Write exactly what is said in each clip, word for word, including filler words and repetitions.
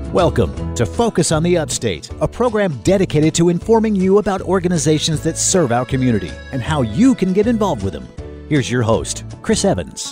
Welcome to Focus on the Upstate, a program dedicated to informing you about organizations that serve our community and how you can get involved with them. Here's your host, Chris Evans.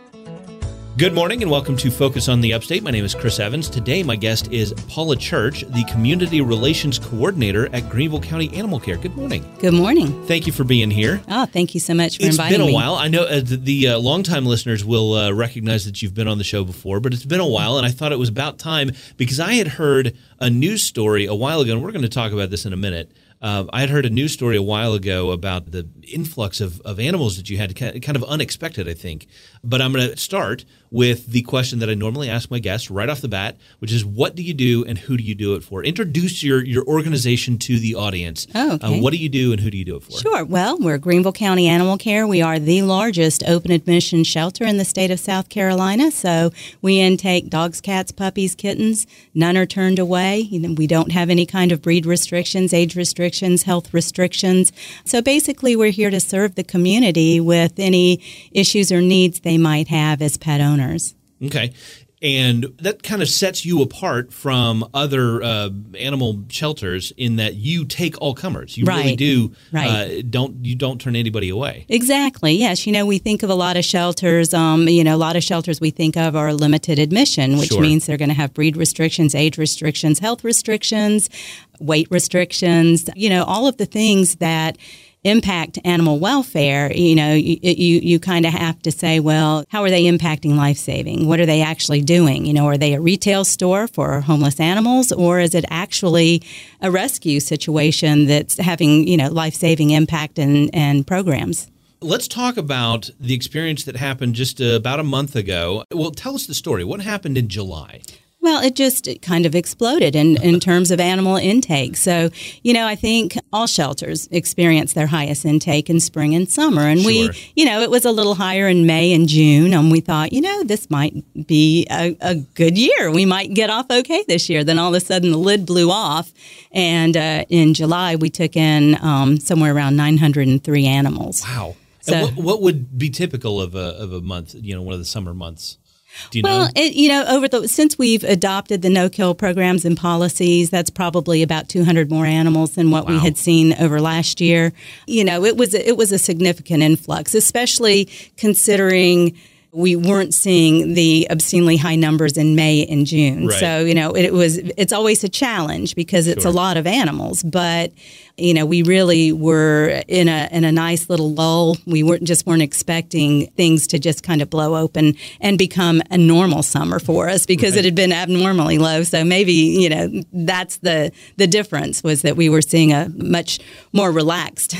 Good morning and welcome to Focus on the Upstate. My name is Chris Evans. Today my guest is Paula Church, the Community Relations Coordinator at Greenville County Animal Care. Good morning. Good morning. Thank you for being here. Oh, thank you so much for it's inviting me. It's been a while. I know uh, the, the uh, longtime listeners will uh, recognize that you've been on the show before, but it's been a while, and I thought it was about time because I had heard a news story a while ago, and we're going to talk about this in a minute. Uh, I had heard a news story a while ago about the influx of, of animals that you had, kind of unexpected, I think. But I'm going to start with the question that I normally ask my guests right off the bat, which is, what do you do and who do you do it for? Introduce your, your organization to the audience. Oh, okay. Uh, what do you do and who do you do it for? Sure. Well, we're Greenville County Animal Care. We are the largest open admission shelter in the state of South Carolina. So we intake dogs, cats, puppies, kittens. None are turned away. You know, we don't have any kind of breed restrictions, age restrictions, health restrictions. So basically, we're here to serve the community with any issues or needs they might have as pet owners. Okay. And that kind of sets you apart from other uh, animal shelters in that you take all comers. You right. really do. Right. Uh, don't you don't turn anybody away. Exactly. Yes. You know, we think of a lot of shelters. Um, you know, a lot of shelters we think of are limited admission, which Sure. means they're going to have breed restrictions, age restrictions, health restrictions, weight restrictions. You know, all of the things that impact animal welfare. You know, you you, you kind of have to say, well, how are they impacting life-saving? What are they actually doing? You know, are they a retail store for homeless animals, or is it actually a rescue situation that's having, you know, life-saving impact and, and programs? Let's talk about the experience that happened just uh, about a month ago. Well, tell us the story. What happened in July? Well, it just kind of exploded in, in terms of animal intake. So, you know, I think all shelters experience their highest intake in spring and summer. And Sure. we, you know, it was a little higher in May and June. And we thought, you know, this might be a, a good year. We might get off okay this year. Then all of a sudden the lid blew off. And uh, in July, we took in um, somewhere around nine hundred three animals. Wow. So, and what, what would be typical of a, of a month, you know, one of the summer months? Do you well, know? It, you know, over the since we've adopted the no-kill programs and policies, that's probably about two hundred more animals than what Wow. we had seen over last year. You know, it was it was a significant influx, especially considering we weren't seeing the obscenely high numbers in May and June. Right. So, you know, it was it's always a challenge because it's Sure. a lot of animals, but you know, we really were in a in a nice little lull. We weren't just weren't expecting things to just kind of blow open and become a normal summer for us because Right. it had been abnormally low. So maybe, you know, that's the the difference was that we were seeing a much more relaxed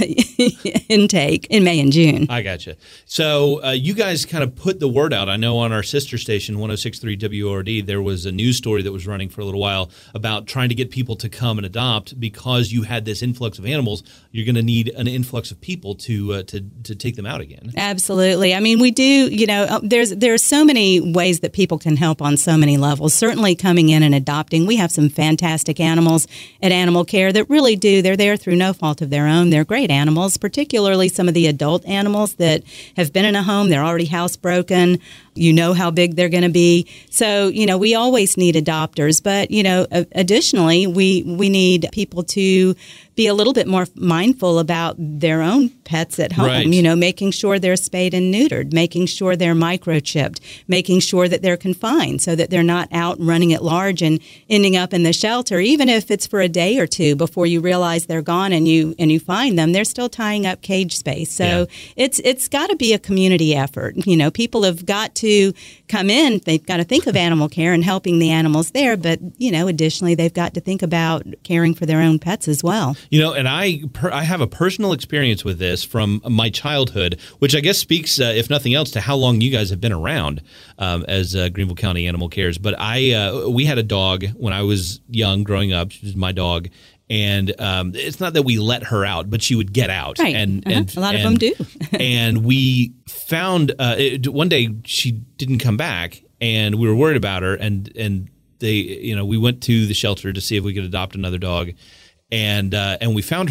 intake in May and June. I gotcha. So uh, you guys kind of put the word out. I know on our sister station, one oh six point three W O R D, there was a news story that was running for a little while about trying to get people to come and adopt because you had this influx of animals. You're going to need an influx of people to uh, to to take them out again. Absolutely. I mean, we do, you know, there's there's so many ways that people can help on so many levels. Certainly coming in and adopting. We have some fantastic animals at Animal Care that really do. They're there through no fault of their own. They're great animals, particularly some of the adult animals that have been in a home. They're already housebroken. You know how big they're going to be. So, you know, we always need adopters. But, you know, additionally, we, we need people to be a little bit more mindful about their own pets at home, Right. you know, making sure they're spayed and neutered, making sure they're microchipped, making sure that they're confined so that they're not out running at large and ending up in the shelter, even if it's for a day or two before you realize they're gone and you and you find them, they're still tying up cage space. So Yeah. it's it's got to be a community effort. You know, people have got to come in, they've got to think of animal care and helping the animals there, but, you know, additionally, they've got to think about caring for their own pets as well. You know, and I per, I have a personal experience with this from my childhood, which I guess speaks, uh, if nothing else, to how long you guys have been around um, as uh, Greenville County Animal Cares. But I uh, we had a dog when I was young, growing up. She was my dog. And um, it's not that we let her out, but she would get out. Right. And, Uh-huh. and A lot of and, them do. and we found uh, it, one day she didn't come back, and we were worried about her. And and they, you know, we went to the shelter to see if we could adopt another dog. And uh, and we found her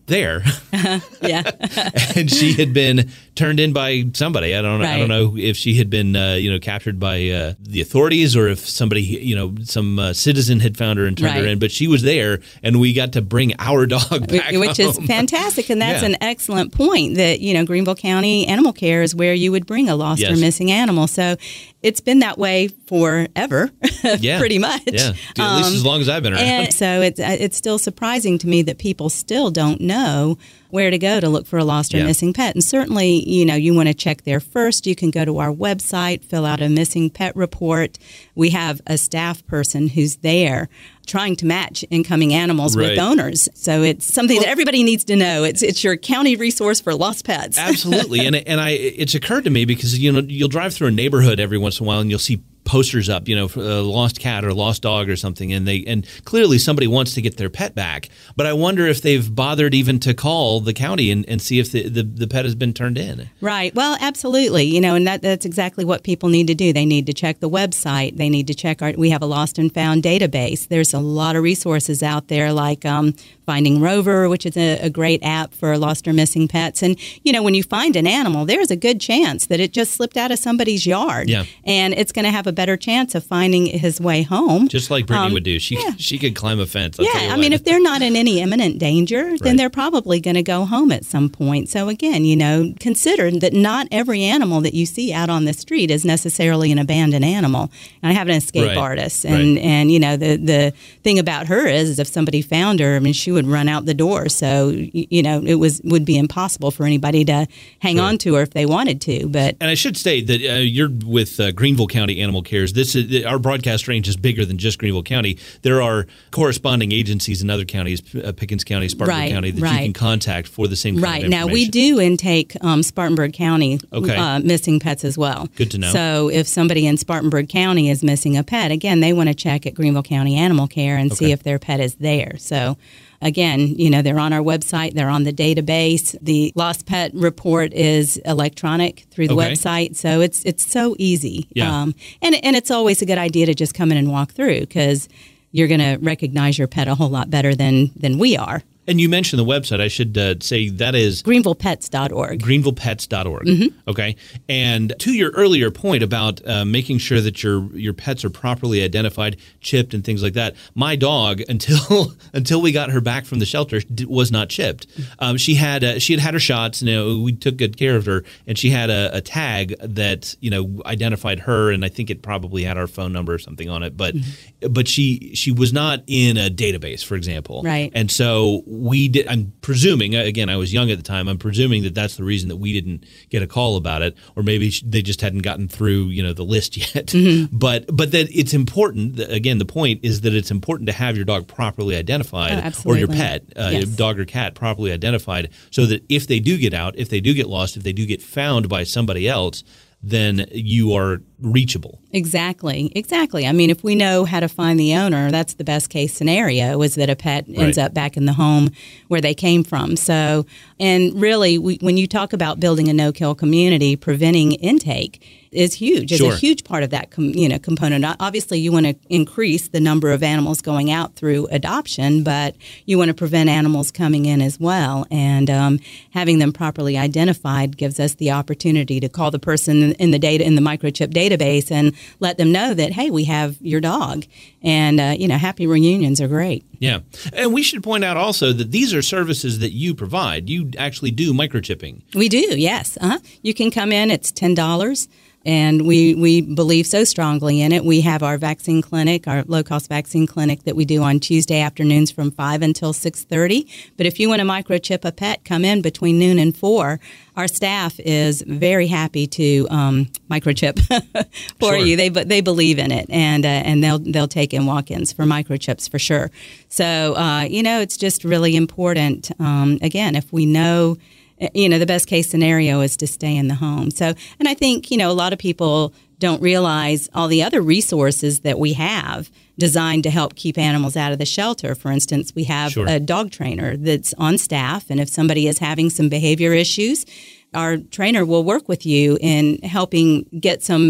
there. Yeah. And she had been turned in by somebody. I don't know. Right. I don't know if she had been, uh, you know, captured by uh, the authorities or if somebody, you know, some uh, citizen had found her and turned Right. her in. But she was there, and we got to bring our dog back Which home. is fantastic. And that's Yeah. an excellent point that, you know, Greenville County Animal Care is where you would bring a lost Yes. or missing animal. So it's been that way forever, Yeah. pretty much. Yeah, at least Um, as long as I've been around. And so it's it's still surprising to me that people still don't know where to go to look for a lost or Yeah. missing pet. And certainly, you know, you want to check there first. You can go to our website, fill out a missing pet report. We have a staff person who's there trying to match incoming animals Right. with owners. So it's something that everybody needs to know. It's it's your county resource for lost pets. Absolutely, and and I it's occurred to me because you know you'll drive through a neighborhood every once in a while and you'll see posters up, you know, for a lost cat or lost dog or something, and they and clearly somebody wants to get their pet back. But I wonder if they've bothered even to call the county and, and see if the, the, the pet has been turned in. Right. Well, absolutely. You know, and that, that's exactly what people need to do. They need to check the website. They need to check our, we have a lost and found database. There's a lot of resources out there like um, Finding Rover, which is a, a great app for lost or missing pets. And, you know, when you find an animal, there's a good chance that it just slipped out of somebody's yard. Yeah. And it's going to have a better chance of finding his way home. Just like Brittany Um, would do. She yeah. she could climb a fence. I'll tell you Yeah, I what. mean, if they're not in any imminent danger, then Right. they're probably going to go home at some point. So again, you know, consider that not every animal that you see out on the street is necessarily an abandoned animal. And I have an escape Right. artist, and Right. and you know, the the thing about her is, is if somebody found her, I mean, she would run out the door. So y- you know, it was would be impossible for anybody to hang Sure. on to her if they wanted to. But And I should state that uh, you're with uh, Greenville County Animal Cares. This is, our broadcast range is bigger than just Greenville County. There are corresponding agencies in other counties, uh, Pickens County, Spartanburg Right, County, that right. you can contact for the same kind Right. of Now, we information. do intake um, Spartanburg County Okay. uh, missing pets as well. Good to know. So if somebody in Spartanburg County is missing a pet, again, they want to check at Greenville County Animal Care and see Okay. if their pet is there. So again, you know, they're on our website, they're on the database. The lost pet report is electronic through the Okay. website. So it's it's so easy. Yeah. Um, and, and it's always a good idea to just come in and walk through because you're going to recognize your pet a whole lot better than, than we are. And you mentioned the website. I should uh, say that is greenville pets dot org. greenville pets dot org. Mm-hmm. Okay. And to your earlier point about uh, making sure that your your pets are properly identified, chipped, and things like that. My dog, until until we got her back from the shelter, d- was not chipped. Um, she had uh, she had had her shots. You know, we took good care of her, and she had a, a tag that you know identified her, and I think it probably had our phone number or something on it. But Mm-hmm. but she she was not in a database, for example. Right. And so we did. I'm presuming again, I was young at the time. I'm presuming that that's the reason that we didn't get a call about it, or maybe they just hadn't gotten through, you know, the list yet. Mm-hmm. But but that it's important. Again, the point is that it's important to have your dog properly identified, Oh, or your absolutely. pet, uh, Yes. dog or cat, properly identified, so that if they do get out, if they do get lost, if they do get found by somebody else, then you are reachable. Exactly, exactly. I mean, if we know how to find the owner, that's the best case scenario, is that a pet ends Right. up back in the home where they came from. So, and really, we, when you talk about building a no-kill community, preventing intake is huge. It's Sure. a huge part of that com, you know, component. Obviously, you want to increase the number of animals going out through adoption, but you want to prevent animals coming in as well. And um, having them properly identified gives us the opportunity to call the person in the data in the microchip database and let them know that, hey, we have your dog. And, uh, you know, happy reunions are great. Yeah. And we should point out also that these are services that you provide. You actually do microchipping. We do, yes. Uh-huh. You can come in, it's ten dollars. And we, we believe so strongly in it. We have our vaccine clinic, our low-cost vaccine clinic that we do on Tuesday afternoons from five until six thirty. But if you want to microchip a pet, come in between noon and four. Our staff is very happy to um, microchip for Sure. you. They but they believe in it, and uh, and they'll they'll take in walk-ins for microchips for sure. So uh, you know, it's just really important. Um, again, if we know. You know, the best case scenario is to stay in the home. So, and I think, you know, a lot of people don't realize all the other resources that we have designed to help keep animals out of the shelter. For instance, we have Sure. a dog trainer that's on staff, and if somebody is having some behavior issues, our trainer will work with you in helping get some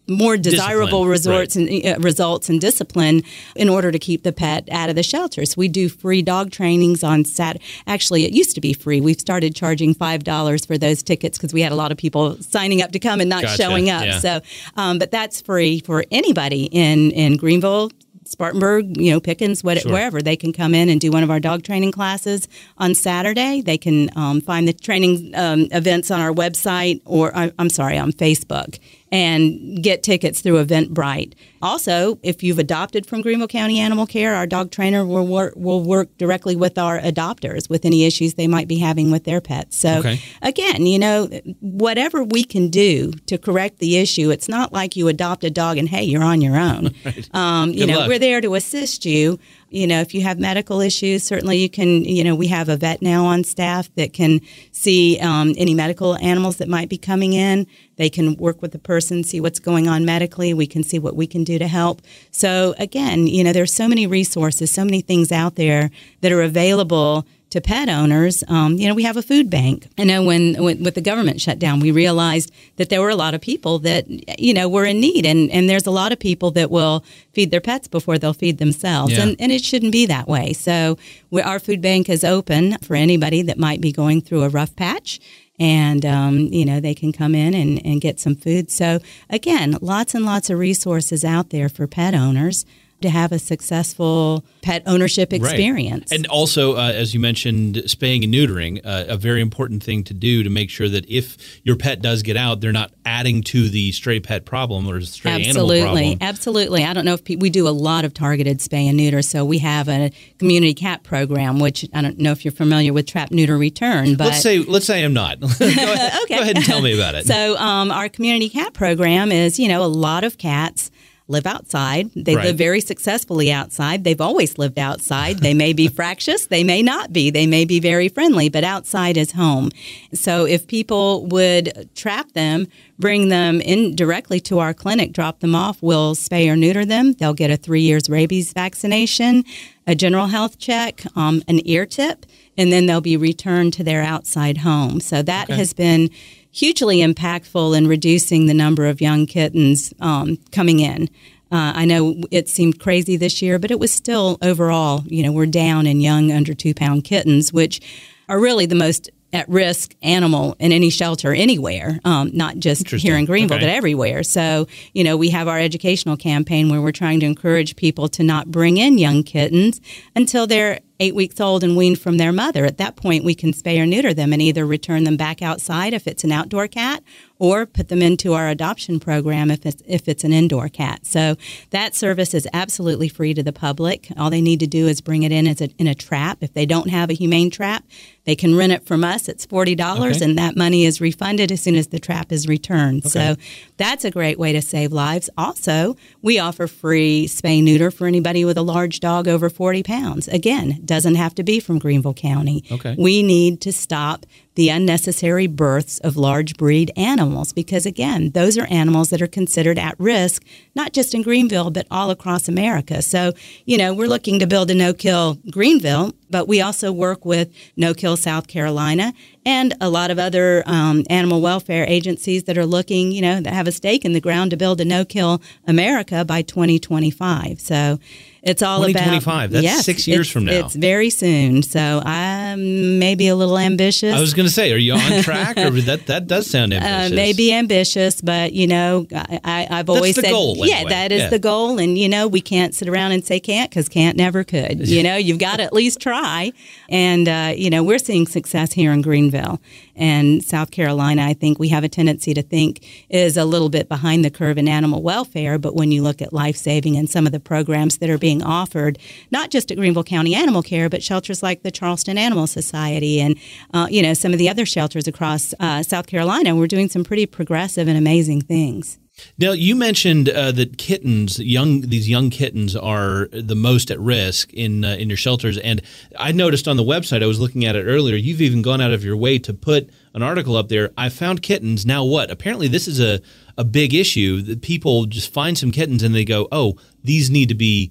more desirable Discipline, resorts right. and uh, results and discipline in order to keep the pet out of the shelters. We do free dog trainings on Saturday. Actually, it used to be free. We've started charging five dollars for those tickets because we had a lot of people signing up to come and not Gotcha. showing up. Yeah. So, um, but that's free for anybody in, in Greenville, Spartanburg, you know, Pickens, what, Sure. wherever. They can come in and do one of our dog training classes on Saturday. They can um, find the training um, events on our website or, I, I'm sorry, on Facebook and get tickets through Eventbrite. Also, if you've adopted from Greenville County Animal Care, our dog trainer will work, will work directly with our adopters with any issues they might be having with their pets. So, Okay. again, you know, whatever we can do to correct the issue, it's not like you adopt a dog and, hey, you're on your own. Right. Um, you Good know, luck. we're there to assist you. You know, if you have medical issues, certainly you can, you know, we have a vet now on staff that can see um, any medical animals that might be coming in. They can work with the person, see what's going on medically. We can see what we can do to help. So again, you know, there's so many resources, so many things out there that are available to pet owners. Um, you know, we have a food bank. I know when, when with the government shutdown, we realized that there were a lot of people that, you know, were in need. And, and there's a lot of people that will feed their pets before they'll feed themselves. Yeah. And, and it shouldn't be that way. So we, our food bank is open for anybody that might be going through a rough patch. And, um, you know, they can come in and, and get some food. So, again, lots and lots of resources out there for pet owners to have a successful pet ownership experience. Right. And also, uh, as you mentioned, spaying and neutering, uh, a very important thing to do to make sure that if your pet does get out, they're not adding to the stray pet problem or stray Absolutely. animal problem. Absolutely. I don't know if pe- we do a lot of targeted spay and neuter. So we have a community cat program, which I don't know if you're familiar with Trap, Neuter, Return. But Let's say let's say I'm not. go, ahead, Okay. go ahead and tell me about it. So um, our community cat program is, you know, a lot of cats live outside. They Right. live very successfully outside. They've always lived outside. They may be fractious. They may not be. They may be very friendly, but outside is home. So if people would trap them, bring them in directly to our clinic, drop them off, we'll spay or neuter them. They'll get a three years rabies vaccination, a general health check, um, an ear tip, and then they'll be returned to their outside home. So that Okay. has been hugely impactful in reducing the number of young kittens um, coming in. Uh, I know it seemed crazy this year, but it was still overall, you know, we're down in young under two pound kittens, which are really the most at-risk animal in any shelter anywhere, um, not just here in Greenville, Okay. but everywhere. So, you know, we have our educational campaign where we're trying to encourage people to not bring in young kittens until they're eight weeks old and weaned from their mother. At that point, we can spay or neuter them and either return them back outside if it's an outdoor cat or put them into our adoption program if it's, if it's an indoor cat. So that service is absolutely free to the public. All they need to do is bring it in as a, in a trap. If they don't have a humane trap, they can rent it from us. It's forty dollars, Okay. and that money is refunded as soon as the trap is returned. Okay. So that's a great way to save lives. Also, we offer free spay-neuter for anybody with a large dog over forty pounds. Again, doesn't have to be from Greenville County. Okay. We need to stop the unnecessary births of large breed animals because, again, those are animals that are considered at risk, not just in Greenville, but all across America. So, you know, we're looking to build a no-kill Greenville, but we also work with No Kill South Carolina and a lot of other um, animal welfare agencies that are looking, you know, that have a stake in the ground to build a no-kill America by twenty twenty-five. So it's all twenty about twenty-five. That's yes, six years it's- from now. It's very soon. So I'm maybe a little ambitious. I was going to say, are you on track? Or that that does sound ambitious. Uh, maybe ambitious, but you know, I, I, I've always the said, goal, yeah, anyway. that is Yeah. the goal. And you know, we can't sit around and say can't because can't never could. You know, you've got to at least try. And uh, you know, we're seeing success here in Greenville and South Carolina. I think we have a tendency to think is a little bit behind the curve in animal welfare, but when you look at life saving and some of the programs that are being offered, not just at Greenville County Animal Care, but shelters like the Charleston Animal Society and uh, you know, some of the other shelters across uh, South Carolina, we're doing some pretty progressive and amazing things. Now, you mentioned uh, that kittens, young these young kittens, are the most at risk in uh, in your shelters. And I noticed on the website, I was looking at it earlier, you've even gone out of your way to put an article up there. I found kittens. Now what? Apparently, this is a, a big issue. That people just find some kittens and they go, oh, these need to be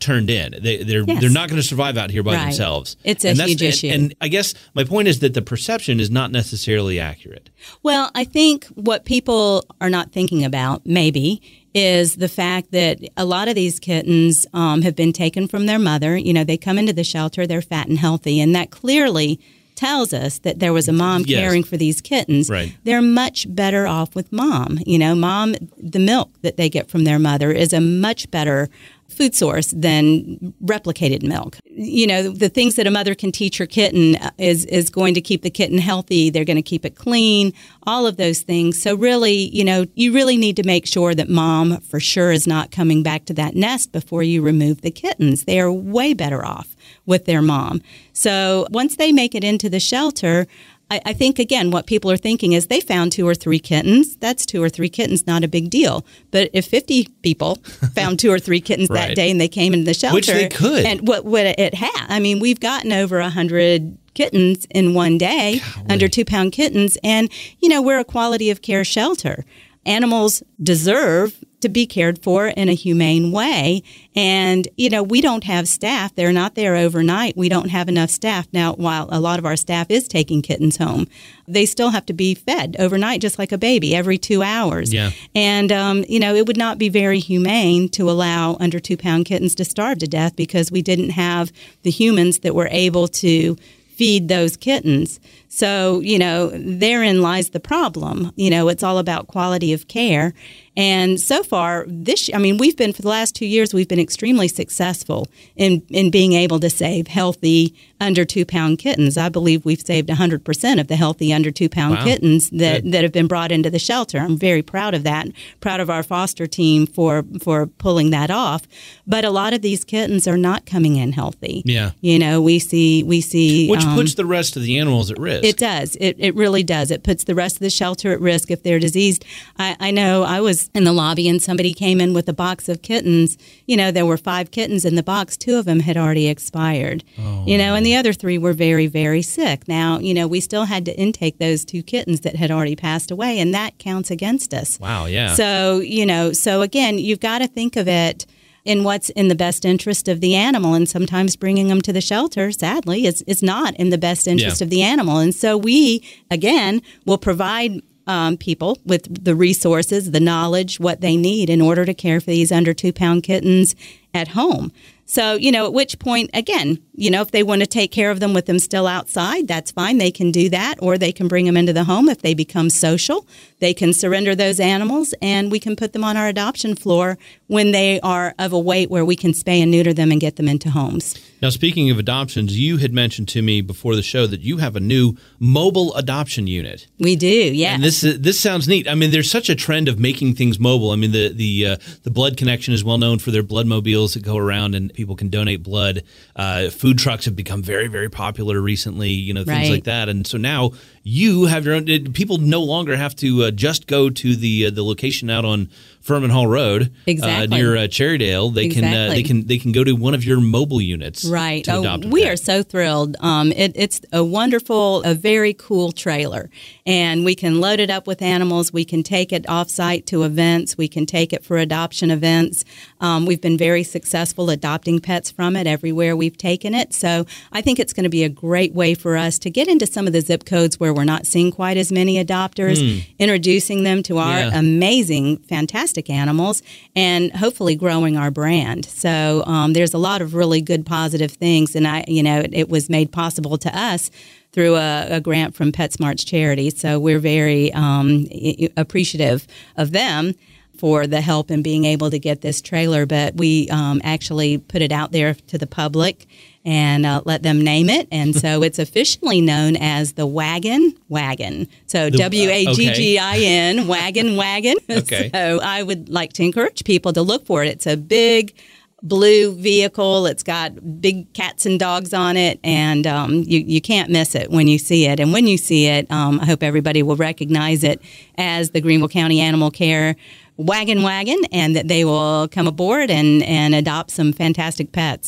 turned in. They, they're Yes. they're not going to survive out here by Right. themselves. It's a and that's, huge and, issue. And I guess my point is that the perception is not necessarily accurate. Well, I think what people are not thinking about, maybe, is the fact that a lot of these kittens um, have been taken from their mother. You know, they come into the shelter, they're fat and healthy, and that clearly tells us that there was a mom Yes. caring for these kittens. Right. They're much better off with mom. You know, mom, the milk that they get from their mother is a much better food source than replicated milk. You know, the things that a mother can teach her kitten is is going to keep the kitten healthy. They're going to keep it clean, all of those things. So really, you know, you really need to make sure that mom for sure is not coming back to that nest before you remove the kittens. They are way better off with their mom. So once they make it into the shelter, I, I think, again, what people are thinking is they found two or three kittens. That's two or three kittens, not a big deal. But if fifty people found two or three kittens Right. that day and they came into the shelter. Which they could. And what, what it had. I mean, we've gotten over one hundred kittens in one day, Golly. under two-pound kittens. And, you know, we're a quality of care shelter. Animals deserve to be cared for in a humane way. And, you know, we don't have staff. They're not there overnight. We don't have enough staff. Now, while a lot of our staff is taking kittens home, they still have to be fed overnight, just like a baby, every two hours. Yeah. And, um, you know, it would not be very humane to allow under two-pound kittens to starve to death because we didn't have the humans that were able to feed those kittens. So, you know, therein lies the problem. You know, it's all about quality of care. And so far, this, I mean, we've been, for the last two years, we've been extremely successful in, in being able to save healthy under two-pound kittens. I believe we've saved one hundred percent of the healthy under two-pound Wow. kittens that, Good. that have been brought into the shelter. I'm very proud of that, proud of our foster team for, for pulling that off. But a lot of these kittens are not coming in healthy. Yeah. You know, we see, we see. Which um, puts the rest of the animals at risk. It does. It, it really does. It puts the rest of the shelter at risk if they're diseased. I, I know I was in the lobby and somebody came in with a box of kittens. You know, there were five kittens in the box. Two of them had already expired. Oh, you know, and the other three were very, very sick. Now, you know, we still had to intake those two kittens that had already passed away, and that counts against us. Wow, yeah. So, you know, so again, you've got to think of it in what's in the best interest of the animal. And sometimes bringing them to the shelter, sadly, is, is not in the best interest Yeah. of the animal. And so we, again, will provide um, people with the resources, the knowledge, what they need in order to care for these under two-pound kittens at home. So, you know, at which point, again, you know, if they want to take care of them with them still outside, that's fine. They can do that, or they can bring them into the home. If they become social, they can surrender those animals, and we can put them on our adoption floor when they are of a weight where we can spay and neuter them and get them into homes. Now, speaking of adoptions, you had mentioned to me before the show that you have a new mobile adoption unit. We do, yeah. And this this sounds neat. I mean, there's such a trend of making things mobile. I mean, the the uh, the Blood Connection is well known for their blood mobiles that go around and people can donate blood. Uh, food trucks have become very, very popular recently, you know, things Right. like that. And so now you have your own. People no longer have to uh, just go to the uh, the location out on Furman Hall Road, Exactly. uh, near uh, Cherrydale. They can uh, Exactly. they can they can go to one of your mobile units. Right. To Oh, adopt a we pet. are so thrilled. Um, it, it's a wonderful, a very cool trailer. And we can load it up with animals. We can take it off-site to events. We can take it for adoption events. Um, we've been very successful adopting pets from it everywhere we've taken it. So I think it's going to be a great way for us to get into some of the zip codes where we're not seeing quite as many adopters, introducing them to our Yeah. amazing, fantastic animals, and hopefully growing our brand. So um, there's a lot of really good positive things, and I, you know, it, it was made possible to us through a, a grant from PetSmart's charity. So we're very um, i- appreciative of them for the help in being able to get this trailer. But we um, actually put it out there to the public and uh, let them name it. And so it's officially known as the Wagon Wagon. So The- W A G G I N, Wagon Wagon. Okay. So I would like to encourage people to look for it. It's a big blue vehicle. It's got big cats and dogs on it, and um, you, you can't miss it when you see it. And when you see it, um, I hope everybody will recognize it as the Greenville County Animal Care Wagon Wagon, and that they will come aboard and, and adopt some fantastic pets.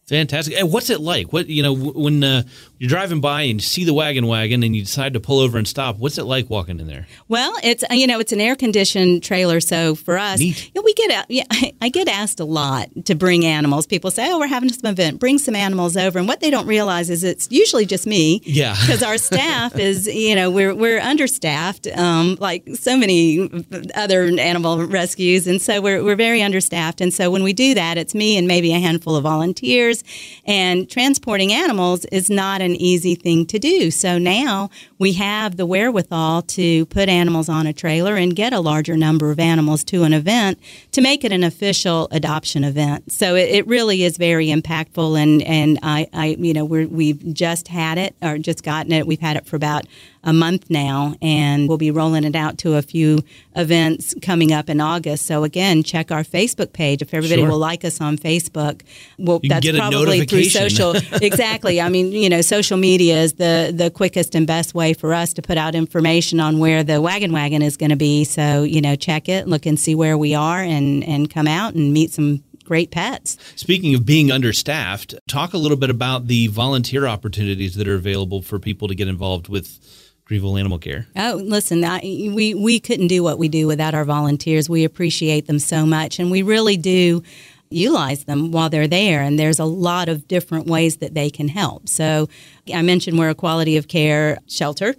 Fantastic. And what's it like? What you know when uh, you're driving by and you see the wagon wagon and you decide to pull over and stop? What's it like walking in there? Well, it's you know it's an air conditioned trailer, so for us, you know, we get yeah, I, I get asked a lot to bring animals. People say, "Oh, we're having some event, bring some animals over," and what they don't realize is it's usually just me. Yeah, because our staff is you know we're we're understaffed, um, like so many other animal rescues, and so we're we're very understaffed. And so when we do that, it's me and maybe a handful of volunteers. And transporting animals is not an easy thing to do. So now we have the wherewithal to put animals on a trailer and get a larger number of animals to an event to make it an official adoption event. So it, it really is very impactful. And, and I, I, you know, we're, we've just had it or just gotten it. We've had it for about a month now, and we'll be rolling it out to a few events coming up in August. So again, check our Facebook page. If everybody Sure. will like us on Facebook, well, You can that's get a probably through notification. social. Exactly. I mean, you know, social media is the the quickest and best way for us to put out information on where the wagon wagon is going to be. So, you know, check it, look and see where we are, and and come out and meet some great pets. Speaking of being understaffed, talk a little bit about the volunteer opportunities that are available for people to get involved with Greenville Animal Care. Oh, listen, I, we, we couldn't do what we do without our volunteers. We appreciate them so much, and we really do utilize them while they're there, and there's a lot of different ways that they can help. So I mentioned we're a quality of care shelter,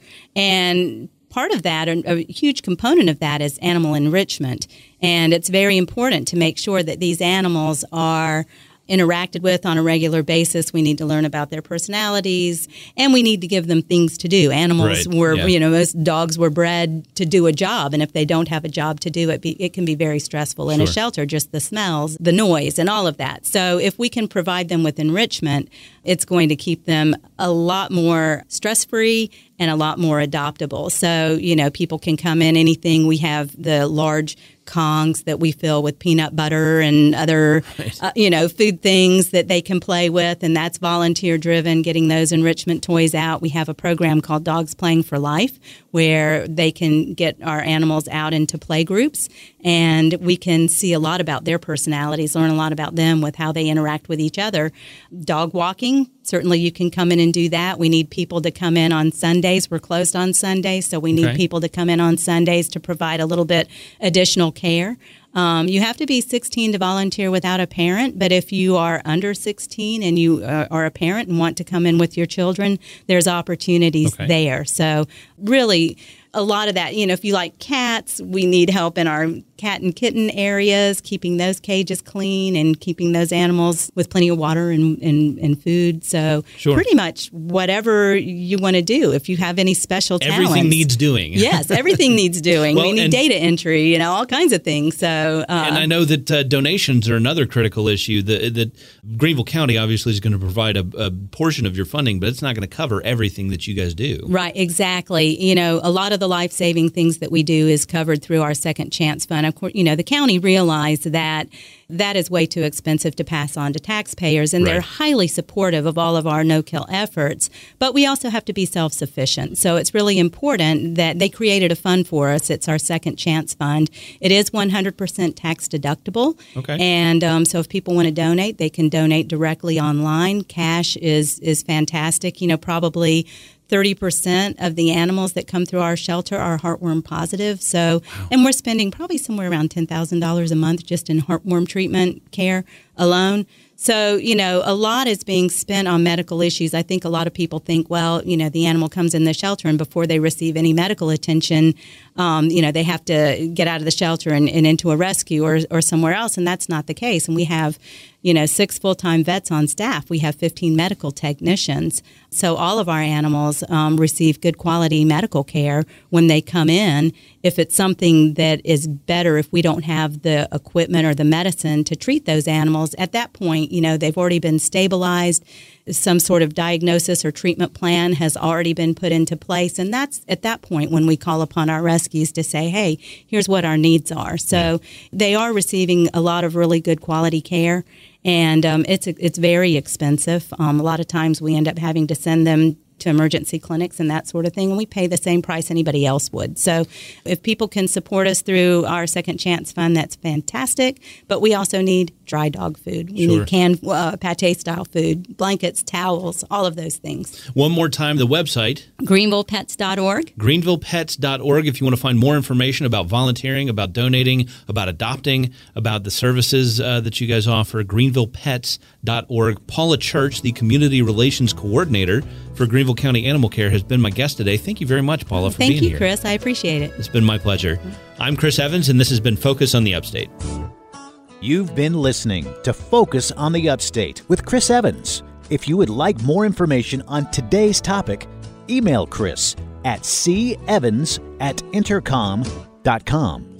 and part of that, a huge component of that is animal enrichment, and it's very important to make sure that these animals are interacted with on a regular basis. We need to learn about their personalities, and we need to give them things to do. Animals Right, were, yeah. you know, most dogs were bred to do a job, and if they don't have a job to do, it be, it can be very stressful in a Sure. shelter, just the smells, the noise, and all of that. So if we can provide them with enrichment, it's going to keep them a lot more stress-free and a lot more adoptable. So, you know, people can come in anything. We have the large Kongs that we fill with peanut butter and other, Right. uh, you know, food things that they can play with, and that's volunteer driven, getting those enrichment toys out. We have a program called Dogs Playing for Life where they can get our animals out into play groups, and we can see a lot about their personalities, learn a lot about them with how they interact with each other. Dog walking, certainly you can come in and do that. We need people to come in on Sundays. We're closed on Sundays, so we need Okay. people to come in on Sundays to provide a little bit additional care. Um, you have to be sixteen to volunteer without a parent, but if you are under sixteen and you uh, are a parent and want to come in with your children, there's opportunities Okay. there. So really, a lot of that, you know, if you like cats, we need help in our cat and kitten areas, keeping those cages clean and keeping those animals with plenty of water and, and, and food. So Sure. pretty much whatever you want to do. If you have any special talents. Everything needs doing. Yes, everything needs doing. Well, we need and- data entry, you know, all kinds of things. So, uh, And I know that uh, donations are another critical issue. That, that Greenville County obviously is going to provide a, a portion of your funding, but it's not going to cover everything that you guys do. right, exactly. You know, a lot of the life-saving things that we do is covered through our Second Chance Fund. Of course, you know, the county realized that that is way too expensive to pass on to taxpayers, and Right. they're highly supportive of all of our no-kill efforts. But we also have to be self-sufficient. So it's really important that they created a fund for us. It's our Second Chance Fund. It is one hundred percent tax deductible. Okay. And um, so if people want to donate, they can donate directly online. Cash is is fantastic. You know, probably thirty percent of the animals that come through our shelter are heartworm positive. So, and we're spending probably somewhere around ten thousand dollars a month just in heartworm treatment care alone. So, you know, a lot is being spent on medical issues. I think a lot of people think, well, you know, the animal comes in the shelter and before they receive any medical attention, um, you know, they have to get out of the shelter and, and into a rescue or, or somewhere else. And that's not the case. And we have, you know, six full-time vets on staff. We have fifteen medical technicians. So all of our animals um, receive good quality medical care when they come in. If it's something that is better, if we don't have the equipment or the medicine to treat those animals, at that point, you know, they've already been stabilized. Some sort of diagnosis or treatment plan has already been put into place. And that's at that point when we call upon our rescues to say, hey, here's what our needs are. So they are receiving a lot of really good quality care. And um, it's it's very expensive. Um, a lot of times we end up having to send them to emergency clinics and that sort of thing, and we pay the same price anybody else would. So if people can support us through our Second Chance Fund, that's fantastic. But we also need dry dog food. We Sure. need canned uh, pate-style food, blankets, towels, all of those things. One more time, the website. greenville pets dot org. greenville pets dot org if you want to find more information about volunteering, about donating, about adopting, about the services uh, that you guys offer. greenville pets dot org. Paula Church, the Community Relations Coordinator for Greenville County Animal Care, has been my guest today. Thank you very much, Paula, for Thank being you, here. Chris. I appreciate it. It's been my pleasure. I'm Chris Evans, and this has been Focus on the Upstate. You've been listening to Focus on the Upstate with Chris Evans. If you would like more information on today's topic, email Chris at c evans at intercom dot com.